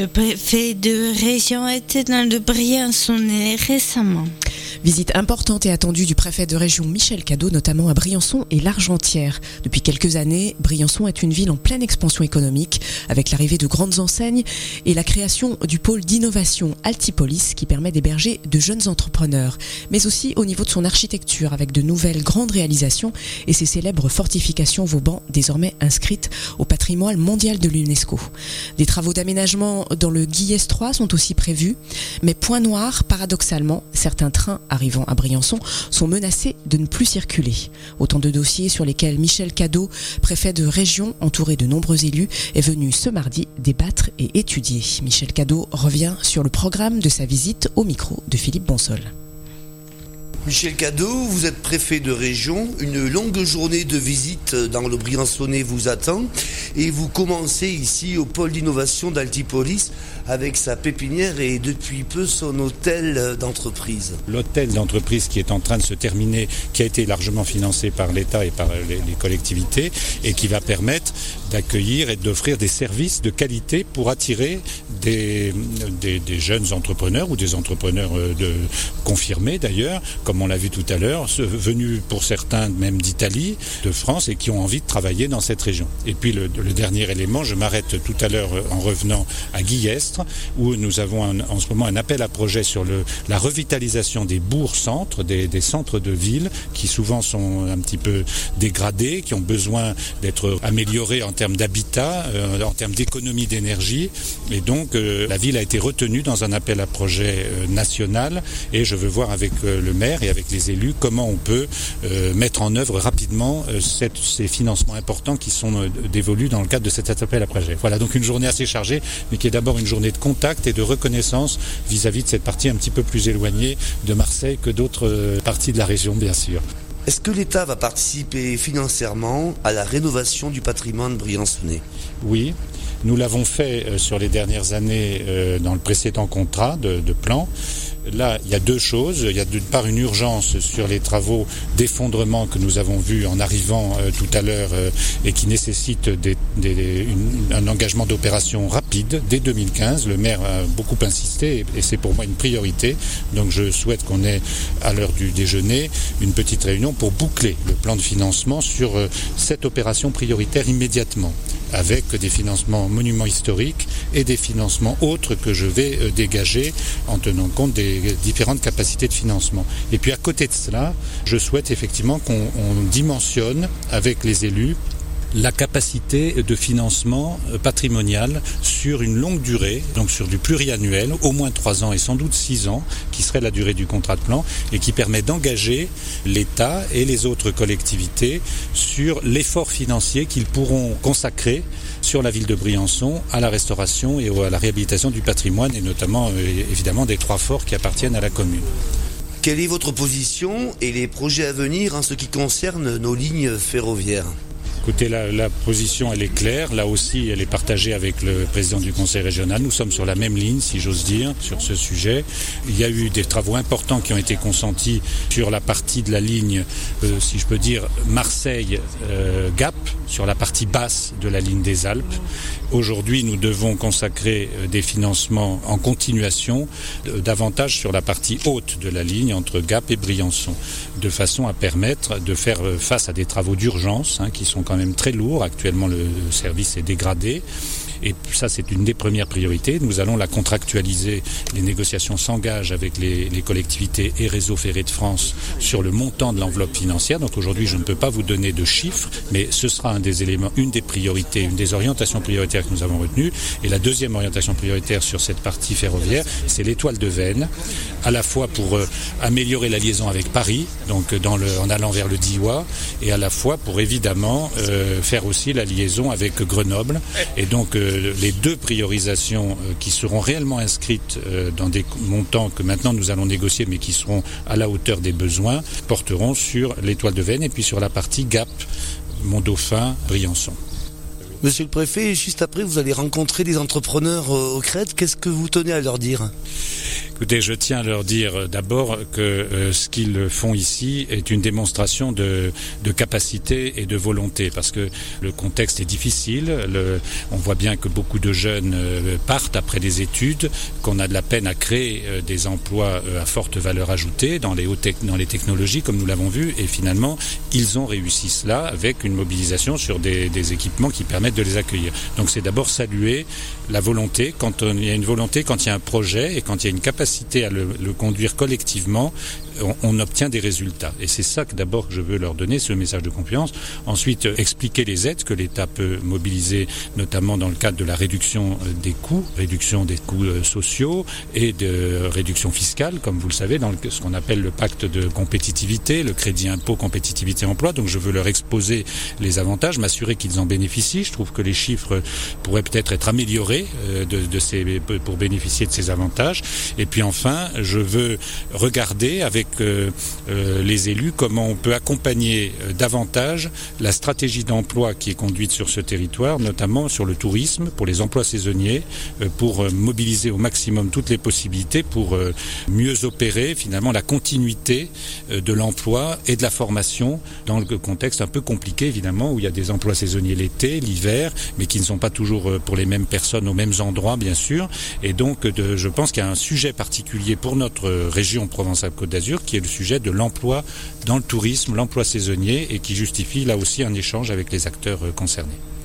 préfet de région était dans le Briançonnais récemment. Visite importante et attendue du préfet de région Michel Cadot, notamment à Briançon et l'Argentière. Depuis quelques années, Briançon est une ville en pleine expansion économique, avec l'arrivée de grandes enseignes et la création du pôle d'innovation Altipolis qui permet d'héberger de jeunes entrepreneurs, mais aussi au niveau de son architecture, avec de nouvelles grandes réalisations et ses célèbres fortifications Vauban, désormais inscrites au patrimoine mondial de l'UNESCO. Des travaux d'aménagement dans le Guillès 3 sont aussi prévus, mais point noir, paradoxalement, certains trains arrivant à Briançon sont menacés de ne plus circuler. Autant de dossiers sur lesquels Michel Cadot, préfet de région entouré de nombreux élus, est venu ce mardi débattre et étudier. Michel Cadot revient sur le programme de sa visite au micro de Philippe Bonsol. Michel Cadot, vous êtes préfet de région, une longue journée de visite dans le Briançonnais vous attend et vous commencez ici au pôle d'innovation d'Altipolis avec sa pépinière et depuis peu son hôtel d'entreprise. L'hôtel d'entreprise qui est en train de se terminer, qui a été largement financé par l'État et par les collectivités et qui va permettre d'accueillir et d'offrir des services de qualité pour attirer des jeunes entrepreneurs ou des entrepreneurs confirmés d'ailleurs, comme on l'a vu tout à l'heure, venus pour certains même d'Italie, de France et qui ont envie de travailler dans cette région. Et puis le dernier élément, je m'arrête tout à l'heure en revenant à Guillestre où nous avons en ce moment un appel à projet sur la revitalisation des bourgs-centres, des centres de ville qui souvent sont un petit peu dégradés, qui ont besoin d'être améliorés en termes d'habitat, en termes d'économie d'énergie. Et donc la ville a été retenue dans un appel à projet national et je veux voir avec le maire et avec les élus comment on peut mettre en œuvre rapidement ces financements importants qui sont dévolus dans le cadre de cet appel à projet. Voilà, donc une journée assez chargée, mais qui est d'abord une journée de contact et de reconnaissance vis-à-vis de cette partie un petit peu plus éloignée de Marseille que d'autres parties de la région, bien sûr. Est-ce que l'État va participer financièrement à la rénovation du patrimoine briançonnais ? Oui. Nous l'avons fait sur les dernières années dans le précédent contrat de plan. Là, il y a deux choses. Il y a d'une part une urgence sur les travaux d'effondrement que nous avons vus en arrivant tout à l'heure et qui nécessitent un engagement d'opération rapide dès 2015. Le maire a beaucoup insisté et c'est pour moi une priorité. Donc je souhaite qu'on ait à l'heure du déjeuner une petite réunion pour boucler le plan de financement sur cette opération prioritaire immédiatement, avec des financements monuments historiques et des financements autres que je vais dégager en tenant compte des différentes capacités de financement. Et puis à côté de cela, je souhaite effectivement qu'on dimensionne avec les élus la capacité de financement patrimonial sur une longue durée, donc sur du pluriannuel, au moins 3 ans et sans doute 6 ans, qui serait la durée du contrat de plan, et qui permet d'engager l'État et les autres collectivités sur l'effort financier qu'ils pourront consacrer sur la ville de Briançon à la restauration et à la réhabilitation du patrimoine, et notamment évidemment des 3 forts qui appartiennent à la commune. Quelle est votre position et les projets à venir en ce qui concerne nos lignes ferroviaires ? Écoutez, la position, elle est claire. Là aussi, elle est partagée avec le président du conseil régional. Nous sommes sur la même ligne, si j'ose dire, sur ce sujet. Il y a eu des travaux importants qui ont été consentis sur la partie de la ligne, si je peux dire, Marseille-Gap, sur la partie basse de la ligne des Alpes. Aujourd'hui, nous devons consacrer des financements en continuation, davantage sur la partie haute de la ligne, entre Gap et Briançon, de façon à permettre de faire face à des travaux d'urgence, qui sont quand même très lourds. Actuellement, le service est dégradé. Et ça, c'est une des premières priorités. Nous allons la contractualiser. Les négociations s'engagent avec les collectivités et Réseau Ferré de France sur le montant de l'enveloppe financière. Donc aujourd'hui, je ne peux pas vous donner de chiffres, mais ce sera un des éléments, une des priorités, une des orientations prioritaires que nous avons retenues. Et la deuxième orientation prioritaire sur cette partie ferroviaire, c'est l'étoile de Veynes, à la fois pour améliorer la liaison avec Paris, donc en allant vers le Diois, et à la fois pour évidemment faire aussi la liaison avec Grenoble. Et donc les deux priorisations qui seront réellement inscrites dans des montants que maintenant nous allons négocier mais qui seront à la hauteur des besoins porteront sur l'étoile de Veynes et puis sur la partie Gap, Mont-Dauphin, Briançon. Monsieur le préfet, juste après vous allez rencontrer des entrepreneurs au CRED. Qu'est-ce que vous tenez à leur dire ? Écoutez, je tiens à leur dire d'abord que ce qu'ils font ici est une démonstration de capacité et de volonté, parce que le contexte est difficile. On voit bien que beaucoup de jeunes partent après des études, qu'on a de la peine à créer des emplois à forte valeur ajoutée dans les technologies, comme nous l'avons vu, et finalement, ils ont réussi cela avec une mobilisation sur des équipements qui permettent de les accueillir. Donc c'est d'abord saluer la volonté. Quand il y a une volonté, quand il y a un projet et quand il y a une capacité à le conduire collectivement, on obtient des résultats. Et c'est ça que d'abord je veux leur donner, ce message de confiance. Ensuite, expliquer les aides que l'État peut mobiliser, notamment dans le cadre de la réduction des coûts sociaux et de réduction fiscale, comme vous le savez, dans ce qu'on appelle le pacte de compétitivité, le crédit impôt compétitivité emploi. Donc je veux leur exposer les avantages, m'assurer qu'ils en bénéficient. Je trouve que les chiffres pourraient peut-être être améliorés pour bénéficier de ces avantages. Et puis enfin, je veux regarder avec les élus comment on peut accompagner davantage la stratégie d'emploi qui est conduite sur ce territoire, notamment sur le tourisme, pour les emplois saisonniers, pour mobiliser au maximum toutes les possibilités pour mieux opérer finalement la continuité de l'emploi et de la formation dans le contexte un peu compliqué évidemment, où il y a des emplois saisonniers l'été, l'hiver, mais qui ne sont pas toujours pour les mêmes personnes aux mêmes endroits bien sûr. Et donc je pense qu'il y a un sujet particulier pour notre région Provence-Alpes-Côte d'Azur, qui est le sujet de l'emploi dans le tourisme, l'emploi saisonnier, et qui justifie là aussi un échange avec les acteurs concernés.